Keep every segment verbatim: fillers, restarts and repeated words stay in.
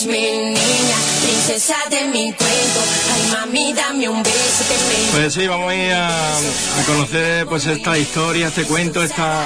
Es mi niña, princesa de mi cuento. Ay, mami, dame un beso, te pego. Pues sí, vamos a ir a, a conocer pues esta historia, este cuento, esta,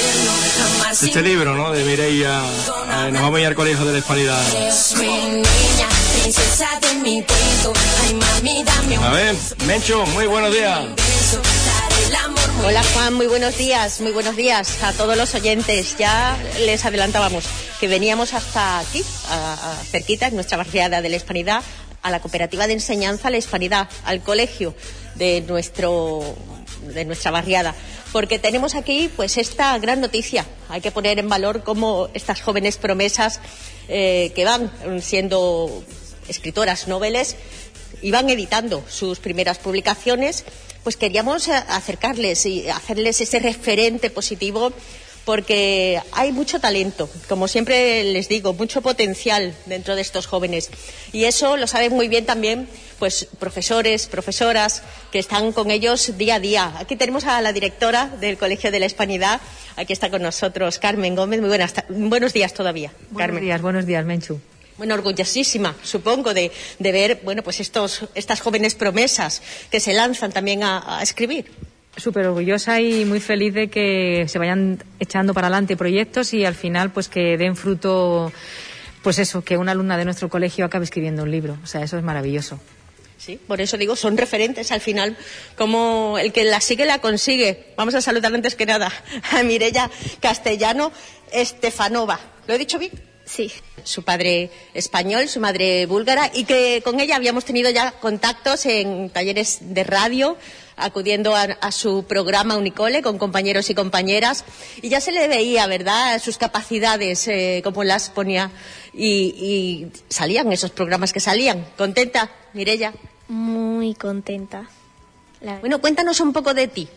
este libro, ¿no? De Mireia. Eh, nos vamos a ir al Colegio de la Hispanidad. Es mi niña, princesa de mi cuento. Ay, mami, dame un A ver, Mencho, muy buenos días. beso. Daré el amor muy Hola Juan, muy buenos días, muy buenos días a todos los oyentes. Ya les adelantábamos que veníamos hasta aquí, a, a cerquita, en nuestra barriada de la Hispanidad, a la cooperativa de enseñanza La Hispanidad, al colegio de nuestro de nuestra barriada, porque tenemos aquí pues esta gran noticia. Hay que poner en valor cómo estas jóvenes promesas eh, que van siendo escritoras, noveles, y van editando sus primeras publicaciones, pues queríamos acercarles y hacerles ese referente positivo, porque hay mucho talento, como siempre les digo, mucho potencial dentro de estos jóvenes, y eso lo saben muy bien también pues profesores, profesoras que están con ellos día a día. Aquí tenemos a la directora del Colegio de la Hispanidad, aquí está con nosotros Carmen Gómez. Muy buenas, buenos días todavía, Buenos Carmen. días, buenos días, Menchu. Bueno, orgullosísima, supongo, de, de ver, bueno, pues estos, estas jóvenes promesas que se lanzan también a, a escribir. Súper orgullosa y muy feliz de que se vayan echando para adelante proyectos y al final pues que den fruto, pues eso, que una alumna de nuestro colegio acabe escribiendo un libro. O sea, eso es maravilloso. Sí, por eso digo, son referentes al final, como el que la sigue la consigue. Vamos a saludar antes que nada a Mireia Castellano Estefanova. ¿Lo he dicho bien? Sí. Su padre español, su madre búlgara, y que con ella habíamos tenido ya contactos en talleres de radio, acudiendo a, a su programa Unicole con compañeros y compañeras, y ya se le veía, ¿verdad?, sus capacidades, eh, como las ponía, y, y salían esos programas que salían. ¿Contenta, Mireia? Muy contenta. La... Bueno, cuéntanos un poco de ti.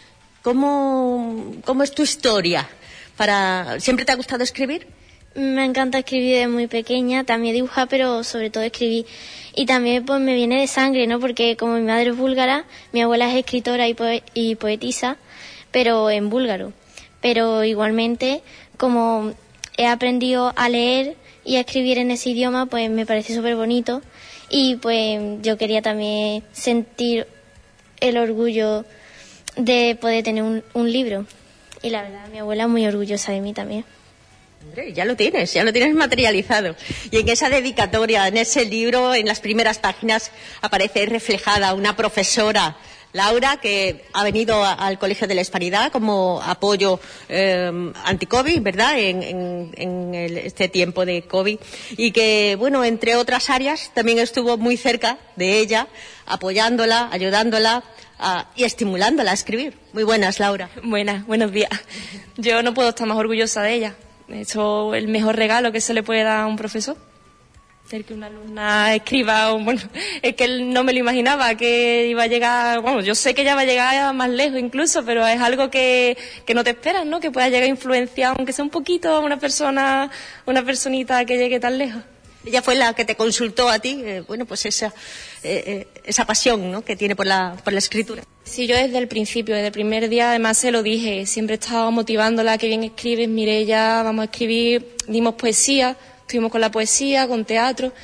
¿Cómo, cómo es tu historia? Para... ¿Siempre te ha gustado escribir? Me encanta escribir desde muy pequeña, también dibujar, pero sobre todo escribir. Y también pues me viene de sangre, ¿no? Porque como mi madre es búlgara, mi abuela es escritora y, poe- y poetisa, pero en búlgaro. Pero igualmente, como he aprendido a leer y a escribir en ese idioma, pues me parece súper bonito. Y pues yo quería también sentir el orgullo de poder tener un, un libro. Y la verdad, mi abuela es muy orgullosa de mí también. Hombre, ya lo tienes, ya lo tienes materializado. Y en esa dedicatoria, en ese libro, en las primeras páginas, aparece reflejada una profesora, Laura, que ha venido a, al Colegio de la Hispanidad como apoyo eh, anti-COVID, ¿verdad?, en, en, en el, este tiempo de COVID. Y que, bueno, entre otras áreas, también estuvo muy cerca de ella, apoyándola, ayudándola a, y estimulándola a escribir. Muy buenas, Laura. Buenas, buenos días. Yo no puedo estar más orgullosa de ella. De hecho, el mejor regalo que se le puede dar a un profesor, el que una alumna escriba, o, bueno, es que él no me lo imaginaba, que iba a llegar, bueno, yo sé que ella va a llegar más lejos incluso, pero es algo que, que no te esperas, ¿no? Que pueda llegar a influenciar, aunque sea un poquito, a una persona, una personita que llegue tan lejos. Ella fue la que te consultó a ti, eh, bueno, pues esa, eh, eh, esa pasión, ¿no?, que tiene por la, por la escritura. Sí, yo desde el principio, desde el primer día, además se lo dije, siempre he estado motivándola, que bien escribes, Mireia, vamos a escribir, dimos poesía, estuvimos con la poesía, con teatro,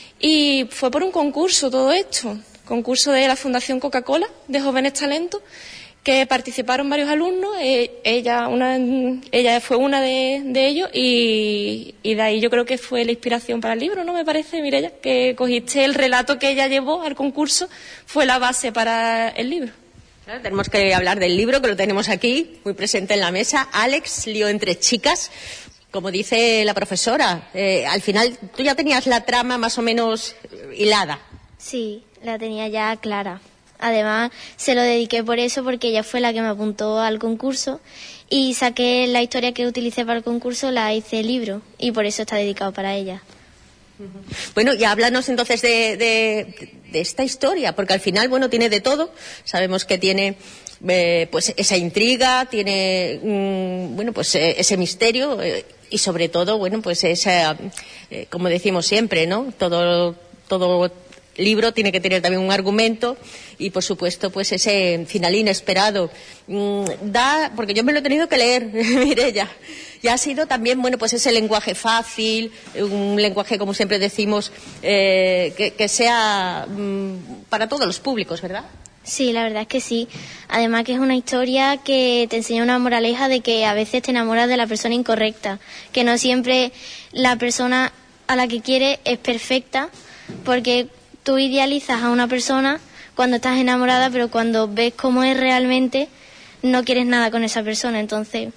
y fue por un concurso todo esto, concurso de la Fundación Coca-Cola, de Jóvenes Talentos, que participaron varios alumnos, eh, ella una ella fue una de, de ellos, y, y de ahí yo creo que fue la inspiración para el libro, ¿no? Me parece, Mireia, que cogiste el relato que ella llevó al concurso, fue la base para el libro. Claro, tenemos que hablar del libro, que lo tenemos aquí, muy presente en la mesa. Alex, lío entre chicas, como dice la profesora. Eh, al final, tú ya tenías la trama más o menos hilada. Sí, la tenía ya clara. Además, se lo dediqué por eso, porque ella fue la que me apuntó al concurso y saqué la historia que utilicé para el concurso, la hice libro, y por eso está dedicado para ella. Bueno, y háblanos entonces de, de, de esta historia, porque al final, bueno, tiene de todo. Sabemos que tiene eh, pues esa intriga, tiene mm, bueno, pues eh, ese misterio eh, y sobre todo, bueno, pues esa, eh, como decimos siempre, ¿no? Todo, todo libro tiene que tener también un argumento y, por supuesto, pues ese final inesperado. Mm, da, porque yo me lo he tenido que leer, Mireia, y ha sido también, bueno, pues ese lenguaje fácil, un lenguaje, como siempre decimos, eh, que, que sea mm, para todos los públicos, ¿verdad? Sí, la verdad es que sí. Además que es una historia que te enseña una moraleja de que a veces te enamoras de la persona incorrecta, que no siempre la persona a la que quieres es perfecta, porque tú idealizas a una persona cuando estás enamorada, pero cuando ves cómo es realmente no quieres nada con esa persona, entonces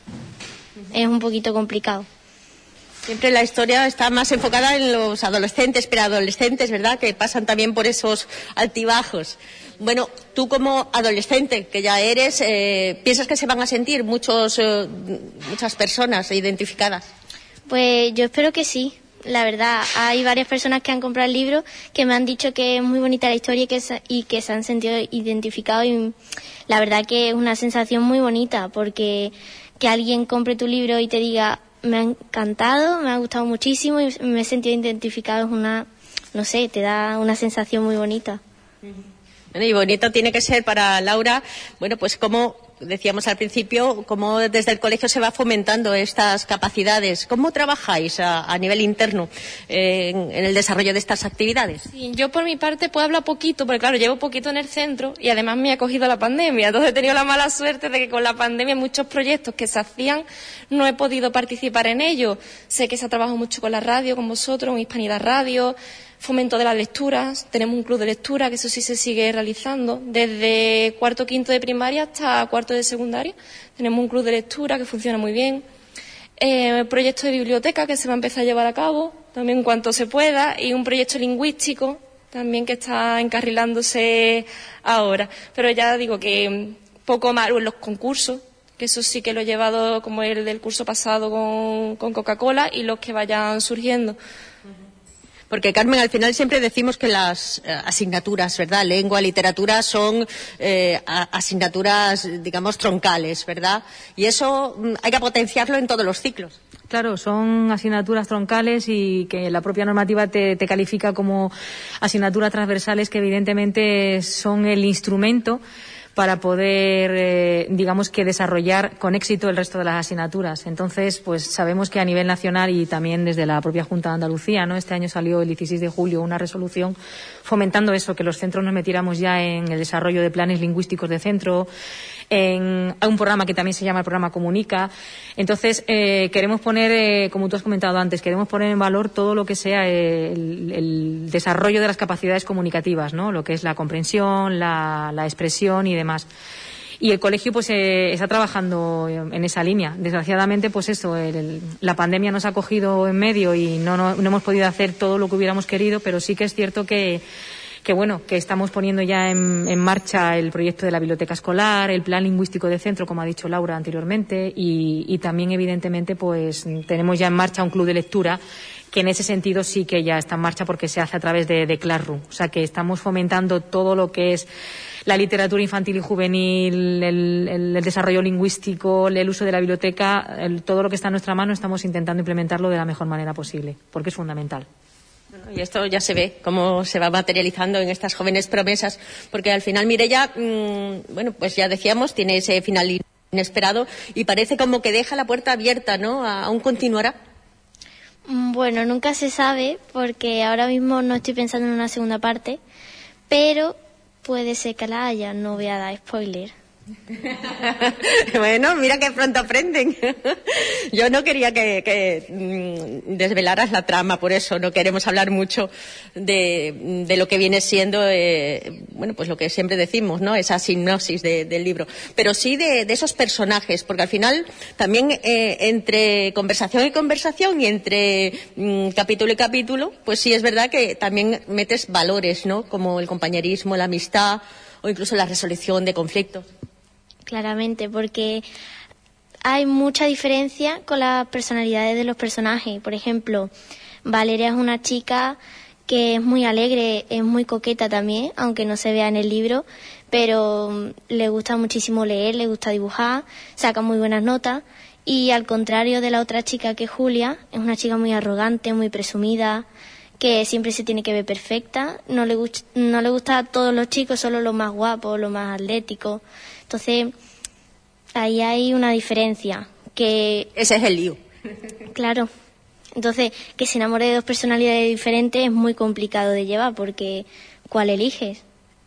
es un poquito complicado. Siempre la historia está más enfocada en los adolescentes, preadolescentes, ¿verdad?, que pasan también por esos altibajos. Bueno, tú como adolescente, que ya eres, eh, ¿piensas que se van a sentir muchos, eh, muchas personas identificadas? Pues yo espero que sí. La verdad, hay varias personas que han comprado el libro que me han dicho que es muy bonita la historia y que se, y que se han sentido identificados, y la verdad que es una sensación muy bonita, porque que alguien compre tu libro y te diga me ha encantado, me ha gustado muchísimo y me he sentido identificado es una, no sé, te da una sensación muy bonita. Bueno, y bonito tiene que ser para Laura, bueno, pues como decíamos al principio, cómo desde el colegio se va fomentando estas capacidades. ¿Cómo trabajáis a, a nivel interno eh, en, en el desarrollo de estas actividades? Sí, yo por mi parte puedo hablar poquito, porque claro, llevo poquito en el centro y además me ha cogido la pandemia. Entonces he tenido la mala suerte de que con la pandemia muchos proyectos que se hacían no he podido participar en ellos. Sé que se ha trabajado mucho con la radio, con vosotros, con Hispanidad Radio, fomento de las lecturas, tenemos un club de lectura que eso sí se sigue realizando desde cuarto quinto de primaria hasta cuarto de secundaria. Tenemos un club de lectura que funciona muy bien, eh, proyecto de biblioteca que se va a empezar a llevar a cabo también en cuanto se pueda, y un proyecto lingüístico también que está encarrilándose ahora. Pero ya digo que poco más en los concursos, que eso sí que lo he llevado como el del curso pasado con, con Coca-Cola, y los que vayan surgiendo. Porque, Carmen, al final siempre decimos que las eh, asignaturas, ¿verdad?, lengua, literatura, son eh, a, asignaturas, digamos, troncales, ¿verdad? Y eso mm, hay que potenciarlo en todos los ciclos. Claro, son asignaturas troncales y que la propia normativa te, te califica como asignaturas transversales, que evidentemente son el instrumento para poder, eh, digamos que desarrollar con éxito el resto de las asignaturas. Entonces, pues sabemos que a nivel nacional y también desde la propia Junta de Andalucía, ¿no?, este año salió el dieciséis de julio una resolución fomentando eso, que los centros nos metiéramos ya en el desarrollo de planes lingüísticos de centro, en un programa que también se llama el programa Comunica. Entonces, eh, queremos poner, eh, como tú has comentado antes, queremos poner en valor todo lo que sea el, el desarrollo de las capacidades comunicativas, ¿no?, lo que es la comprensión, la, la expresión y demás. Y el colegio pues eh, está trabajando en esa línea. Desgraciadamente, pues eso, el, el, la pandemia nos ha cogido en medio y no, no, no hemos podido hacer todo lo que hubiéramos querido, pero sí que es cierto que que bueno, que estamos poniendo ya en, en marcha el proyecto de la biblioteca escolar, el plan lingüístico de centro, como ha dicho Laura anteriormente, y, y también, evidentemente, pues tenemos ya en marcha un club de lectura, que en ese sentido sí que ya está en marcha porque se hace a través de, de Classroom. O sea, que estamos fomentando todo lo que es la literatura infantil y juvenil, el, el, el desarrollo lingüístico, el uso de la biblioteca, el, todo lo que está en nuestra mano estamos intentando implementarlo de la mejor manera posible, porque es fundamental. Bueno, y esto ya se ve cómo se va materializando en estas jóvenes promesas, porque al final Mireia, mmm, bueno, pues ya decíamos, tiene ese final inesperado y parece como que deja la puerta abierta, ¿no?, ¿aún continuará? Bueno, nunca se sabe, porque ahora mismo no estoy pensando en una segunda parte, pero puede ser que la haya, no voy a dar spoiler. Bueno, mira que pronto aprenden. Yo no quería que, que mm, desvelaras la trama, por eso no queremos hablar mucho de, de lo que viene siendo, eh, bueno, pues lo que siempre decimos, ¿no?, esa sinopsis de, del libro, pero sí de, de esos personajes, porque al final también eh, entre conversación y conversación y entre mm, capítulo y capítulo, pues sí es verdad que también metes valores, ¿no?, como el compañerismo, la amistad o incluso la resolución de conflictos. Claramente, porque hay mucha diferencia con las personalidades de los personajes. Por ejemplo, Valeria es una chica que es muy alegre, es muy coqueta también, aunque no se vea en el libro, pero le gusta muchísimo leer, le gusta dibujar, saca muy buenas notas. Y al contrario de la otra chica, que es Julia, es una chica muy arrogante, muy presumida, que siempre se tiene que ver perfecta, no le, gust- no le gusta a todos los chicos, solo los más guapos, los más atléticos. Entonces, ahí hay una diferencia. Que ese es el lío. Claro. Entonces, que se enamore de dos personalidades diferentes es muy complicado de llevar, porque ¿cuál eliges?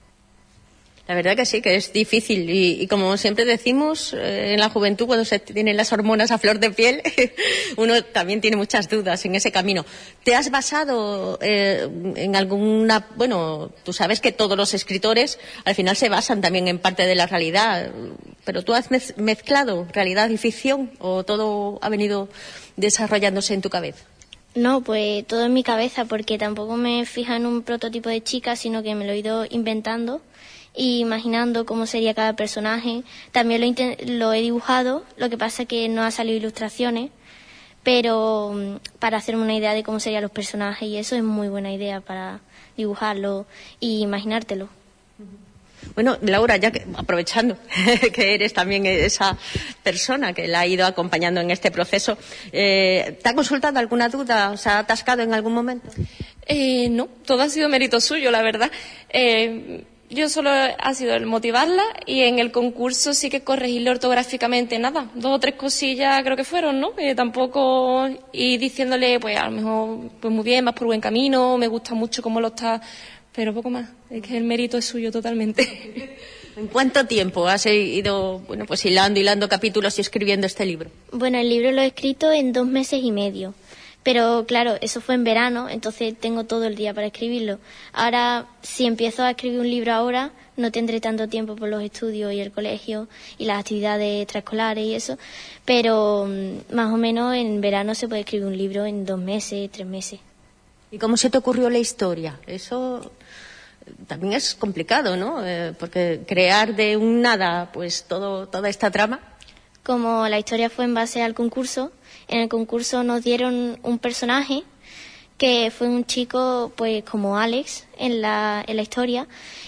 La verdad que sí, que es difícil y, y como siempre decimos, eh, en la juventud cuando se tienen las hormonas a flor de piel, uno también tiene muchas dudas en ese camino. ¿Te has basado eh, en alguna... Bueno, tú sabes que todos los escritores al final se basan también en parte de la realidad, pero ¿tú has mez- mezclado realidad y ficción o todo ha venido desarrollándose en tu cabeza? No, pues todo en mi cabeza, porque tampoco me fija en un prototipo de chica, sino que me lo he ido inventando y imaginando cómo sería cada personaje. También lo, inten- lo he dibujado, lo que pasa es que no ha salido ilustraciones, pero mm, para hacerme una idea de cómo serían los personajes, y eso es muy buena idea para dibujarlo y imaginártelo. Bueno, Laura, ya que, aprovechando que eres también esa persona que la ha ido acompañando en este proceso, eh, ¿te ha consultado alguna duda? ¿Se ha atascado en algún momento? Eh, no, todo ha sido mérito suyo, la verdad. Eh, yo solo ha sido el motivarla y en el concurso sí que corregirle ortográficamente nada. Dos o tres cosillas creo que fueron, ¿no? Eh, tampoco ir diciéndole, pues a lo mejor, pues muy bien, vas por buen camino, me gusta mucho cómo lo está, pero poco más. Es que el mérito es suyo totalmente. ¿En cuánto tiempo has ido, bueno, pues hilando, hilando capítulos y escribiendo este libro? Bueno, el libro lo he escrito en dos meses y medio. Pero claro, eso fue en verano, entonces tengo todo el día para escribirlo. Ahora, si empiezo a escribir un libro ahora, no tendré tanto tiempo por los estudios y el colegio y las actividades extraescolares y eso. Pero mm, más o menos en verano se puede escribir un libro en dos meses, tres meses. ¿Y cómo se te ocurrió la historia? Eso también es complicado, ¿no? Eh, porque crear de un nada, pues todo, toda esta trama. Como la historia fue en base al concurso, en el concurso nos dieron un personaje que fue un chico, pues como Alex en la, en la historia,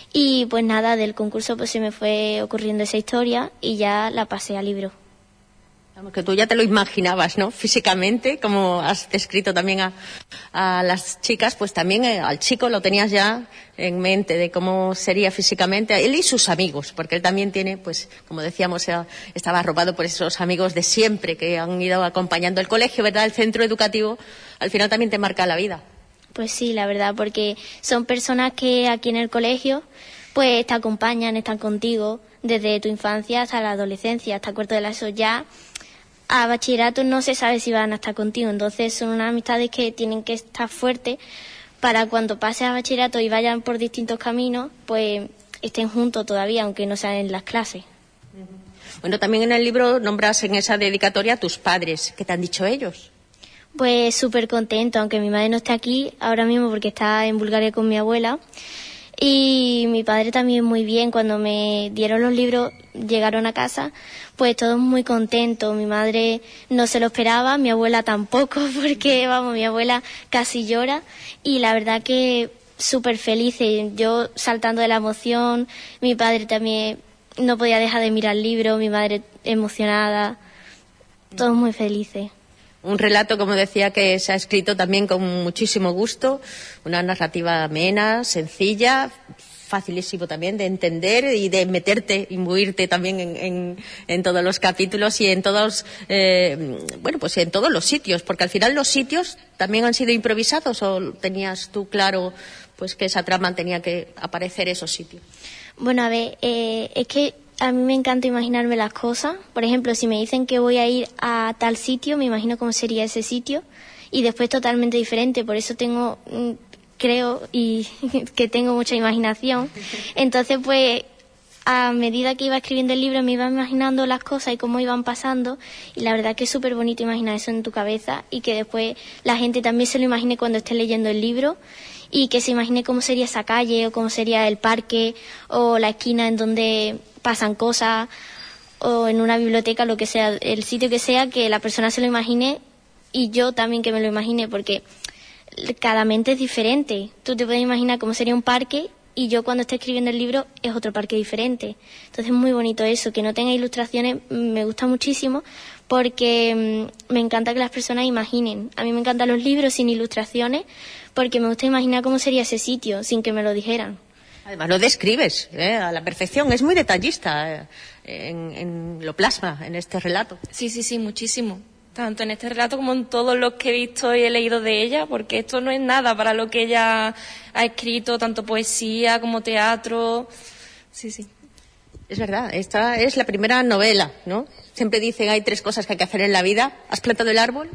y pues nada, del concurso pues se me fue ocurriendo esa historia y ya la pasé al libro. Vamos, que tú ya te lo imaginabas, ¿no? Físicamente, como has descrito también a, a las chicas, pues también eh, al chico lo tenías ya en mente de cómo sería físicamente, él y sus amigos, porque él también tiene, pues, como decíamos, eh, estaba arropado por esos amigos de siempre que han ido acompañando el colegio, ¿verdad? El centro educativo, al final también te marca la vida. Pues sí, la verdad, porque son personas que aquí en el colegio, pues te acompañan, están contigo desde tu infancia hasta la adolescencia, hasta cuarto de la ESO. Ya a bachillerato no se sabe si van a estar contigo, entonces son unas amistades que tienen que estar fuertes para cuando pases a bachillerato y vayan por distintos caminos, pues estén juntos todavía, aunque no sean en las clases. Bueno, también en el libro nombras en esa dedicatoria a tus padres. ¿Qué te han dicho ellos? Pues súper contento, aunque mi madre no esté aquí ahora mismo porque está en Bulgaria con mi abuela. Y mi padre también muy bien. Cuando me dieron los libros, llegaron a casa, pues todos muy contentos. Mi madre no se lo esperaba, mi abuela tampoco, porque vamos, mi abuela casi llora. Y la verdad que súper felices, yo saltando de la emoción, mi padre también no podía dejar de mirar el libro, mi madre emocionada, todos muy felices. Un relato, como decía, que se ha escrito también con muchísimo gusto, una narrativa amena, sencilla, facilísimo también de entender y de meterte, imbuirte también en, en, en todos los capítulos y en todos, eh, bueno, pues en todos los sitios, porque al final los sitios también han sido improvisados, o tenías tú claro, pues que esa trama tenía que aparecer esos sitios. Bueno, a ver, eh, es que a mí me encanta imaginarme las cosas. Por ejemplo, si me dicen que voy a ir a tal sitio, me imagino cómo sería ese sitio y después totalmente diferente. Por eso tengo, creo, y que tengo mucha imaginación. Entonces, pues, a medida que iba escribiendo el libro me iba imaginando las cosas y cómo iban pasando, y la verdad que es súper bonito imaginar eso en tu cabeza y que después la gente también se lo imagine cuando esté leyendo el libro y que se imagine cómo sería esa calle o cómo sería el parque o la esquina en donde pasan cosas o en una biblioteca, lo que sea, el sitio que sea, que la persona se lo imagine y yo también que me lo imagine, porque cada mente es diferente. Tú te puedes imaginar cómo sería un parque y yo cuando esté escribiendo el libro es otro parque diferente. Entonces es muy bonito eso, que no tenga ilustraciones, me gusta muchísimo porque mmm, me encanta que las personas imaginen. A mí me encantan los libros sin ilustraciones porque me gusta imaginar cómo sería ese sitio sin que me lo dijeran. Además lo describes ¿eh? a la perfección, es muy detallista eh, en, en lo plasma en este relato. Sí, sí, sí, muchísimo. Tanto en este relato como en todos los que he visto y he leído de ella, porque esto no es nada para lo que ella ha escrito, tanto poesía como teatro. Sí, sí. Es verdad, esta es la primera novela, ¿no? Siempre dicen hay tres cosas que hay que hacer en la vida. ¿Has plantado el árbol?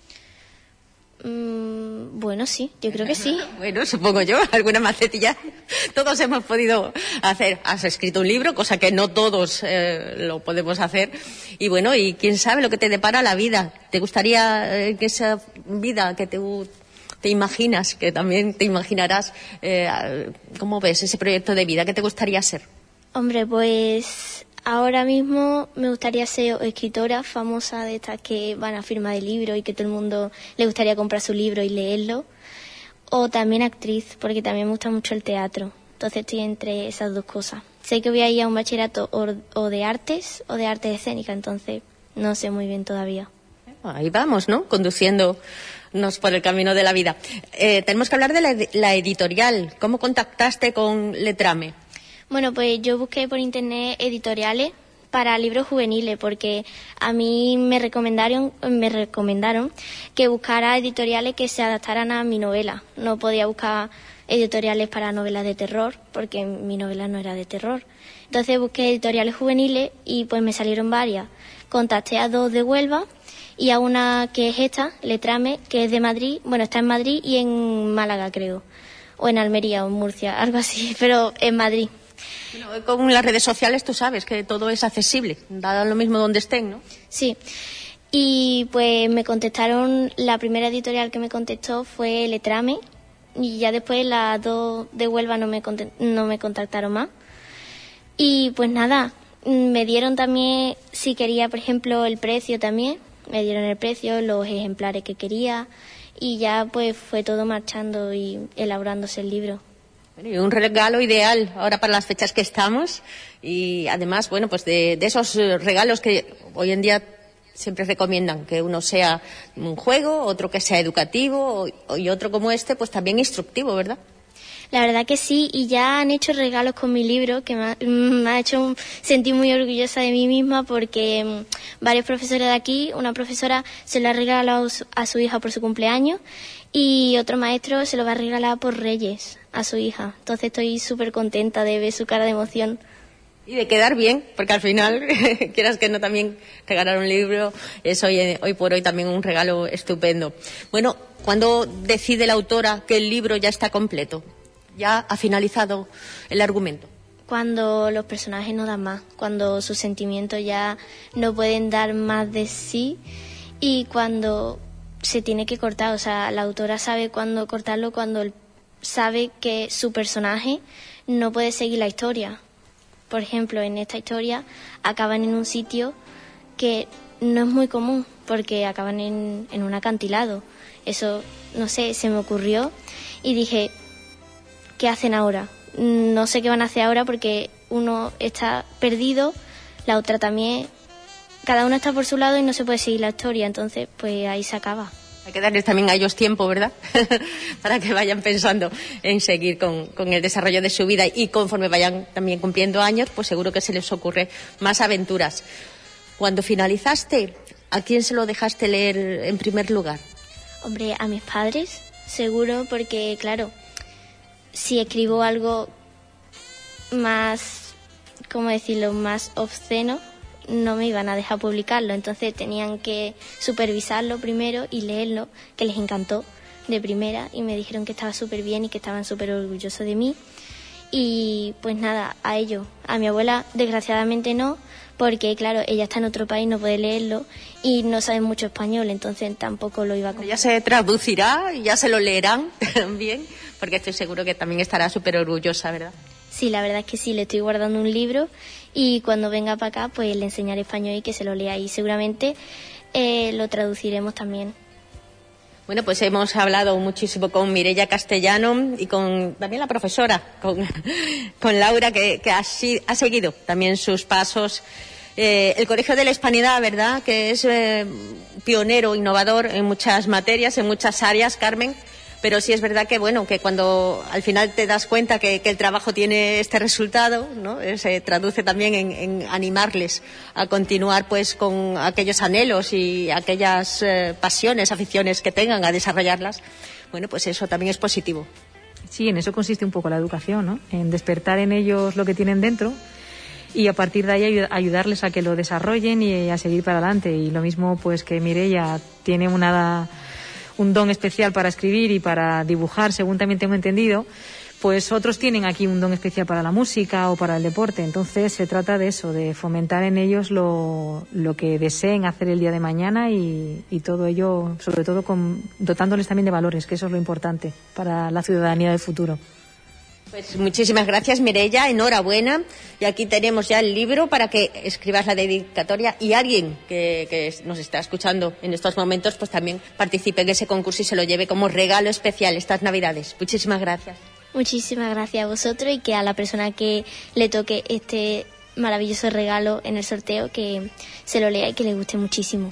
Mm, bueno, sí, yo creo que sí. Bueno, supongo yo, alguna macetilla todos hemos podido hacer. Has escrito un libro, cosa que no todos eh, lo podemos hacer. Y bueno, y quién sabe lo que te depara la vida. ¿Te gustaría eh, que esa vida que te, te imaginas, que también te imaginarás, eh, cómo ves ese proyecto de vida? ¿Qué te gustaría ser? Hombre, pues ahora mismo me gustaría ser escritora famosa de estas que van a firma de libros y que todo el mundo le gustaría comprar su libro y leerlo. O también actriz, porque también me gusta mucho el teatro. Entonces estoy entre esas dos cosas. Sé que voy a ir a un bachillerato o, o de artes o de artes escénicas, entonces no sé muy bien todavía. Ahí vamos, ¿no? Conduciéndonos por el camino de la vida. Eh, tenemos que hablar de la, la editorial. ¿Cómo contactaste con Letrame? Bueno, pues yo busqué por internet editoriales para libros juveniles porque a mí me recomendaron me recomendaron que buscara editoriales que se adaptaran a mi novela. No podía buscar editoriales para novelas de terror porque mi novela no era de terror. Entonces busqué editoriales juveniles y pues me salieron varias. Contacté a dos de Huelva y a una que es esta, Letrame, que es de Madrid. Bueno, está en Madrid y en Málaga, creo. O en Almería o en Murcia, algo así, pero en Madrid. Bueno, con las redes sociales tú sabes que todo es accesible, da lo mismo donde estén, ¿no? Sí, y pues me contestaron, la primera editorial que me contestó fue Letrame y ya después las dos de Huelva no me, no me contactaron más. Y pues nada, me dieron también, si quería, por ejemplo, el precio también, me dieron el precio, los ejemplares que quería y ya pues fue todo marchando y elaborándose el libro. Un regalo ideal ahora para las fechas que estamos y además, bueno, pues de, de esos regalos que hoy en día siempre recomiendan, que uno sea un juego, otro que sea educativo y otro como este, pues también instructivo, ¿verdad? La verdad que sí, y ya han hecho regalos con mi libro que me ha, me ha hecho sentir muy orgullosa de mí misma porque um, varios profesores de aquí, una profesora se lo ha regalado a su hija por su cumpleaños y otro maestro se lo va a regalar por Reyes a su hija. Entonces estoy súper contenta de ver su cara de emoción. Y de quedar bien, porque al final, quieras que no, también regalar un libro es hoy, hoy por hoy también un regalo estupendo. Bueno, ¿cuándo decide la autora que el libro ya está completo? ¿Ya ha finalizado el argumento? Cuando los personajes no dan más, cuando sus sentimientos ya no pueden dar más de sí y cuando se tiene que cortar. O sea, la autora sabe cuándo cortarlo, cuando él sabe que su personaje no puede seguir la historia. Por ejemplo, en esta historia acaban en un sitio que no es muy común porque acaban en, en un acantilado. Eso, no sé, se me ocurrió y dije, ¿qué hacen ahora? No sé qué van a hacer ahora porque uno está perdido, la otra también, cada uno está por su lado y no se puede seguir la historia, entonces pues ahí se acaba. Hay que darles también a ellos tiempo, ¿verdad? Para que vayan pensando en seguir con, con el desarrollo de su vida y conforme vayan también cumpliendo años, pues seguro que se les ocurre más aventuras. Cuando finalizaste, ¿a quién se lo dejaste leer en primer lugar? Hombre, a mis padres, seguro, porque claro, si escribo algo más, ¿cómo decirlo?, más obsceno, no me iban a dejar publicarlo, entonces tenían que supervisarlo primero y leerlo, que les encantó de primera y me dijeron que estaba súper bien y que estaban súper orgullosos de mí. Y pues nada, a ellos. A mi abuela desgraciadamente no, porque claro, ella está en otro país, no puede leerlo y no sabe mucho español, entonces tampoco lo iba a comprar. Ya se traducirá y ya se lo leerán también, porque estoy seguro que también estará súper orgullosa, ¿verdad? Sí, la verdad es que sí, le estoy guardando un libro y cuando venga para acá pues le enseñaré español y que se lo lea y seguramente eh, lo traduciremos también. Bueno, pues hemos hablado muchísimo con Mireia Castellano y con también la profesora, con, con Laura, que, que ha, ha seguido también sus pasos. Eh, el Colegio de la Hispanidad, ¿verdad?, que es eh, pionero, innovador en muchas materias, en muchas áreas, Carmen. Pero sí es verdad que, bueno, que cuando al final te das cuenta que, que el trabajo tiene este resultado, ¿no?, se traduce también en, en animarles a continuar pues con aquellos anhelos y aquellas eh, pasiones, aficiones que tengan, a desarrollarlas. Bueno, pues eso también es positivo. Sí, en eso consiste un poco la educación, ¿no?, en despertar en ellos lo que tienen dentro y a partir de ahí ayudarles a que lo desarrollen y a seguir para adelante. Y lo mismo pues que Mireia tiene una... un don especial para escribir y para dibujar, según también tengo entendido, pues otros tienen aquí un don especial para la música o para el deporte. Entonces se trata de eso, de fomentar en ellos lo, lo que deseen hacer el día de mañana y, y todo ello, sobre todo con, dotándoles también de valores, que eso es lo importante para la ciudadanía del futuro. Pues muchísimas gracias, Mireia, enhorabuena. Y aquí tenemos ya el libro para que escribas la dedicatoria y alguien que, que nos está escuchando en estos momentos pues también participe en ese concurso y se lo lleve como regalo especial estas Navidades. Muchísimas gracias. Muchísimas gracias a vosotros y que a la persona que le toque este maravilloso regalo en el sorteo que se lo lea y que le guste muchísimo.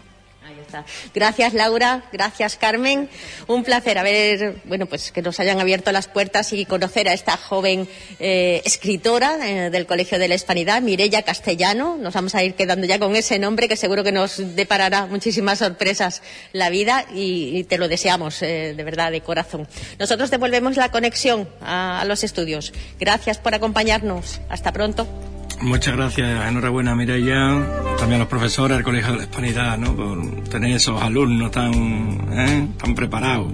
Gracias, Laura, gracias, Carmen. Un placer haber, bueno, pues que nos hayan abierto las puertas y conocer a esta joven eh, escritora eh, del Colegio de la Hispanidad, Mireia Castellano. Nos vamos a ir quedando ya con ese nombre que seguro que nos deparará muchísimas sorpresas la vida y, y te lo deseamos eh, de verdad, de corazón. Nosotros devolvemos la conexión a, a los estudios. Gracias por acompañarnos. Hasta pronto. Muchas gracias, enhorabuena, Mireia, también a los profesores del Colegio de la Hispanidad, ¿no?, por tener esos alumnos tan, ¿eh? tan preparados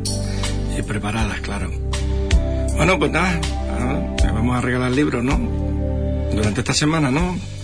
y preparadas, claro. Bueno, pues nada, ¿no?, vamos a regalar libros, ¿no?, durante esta semana, ¿no?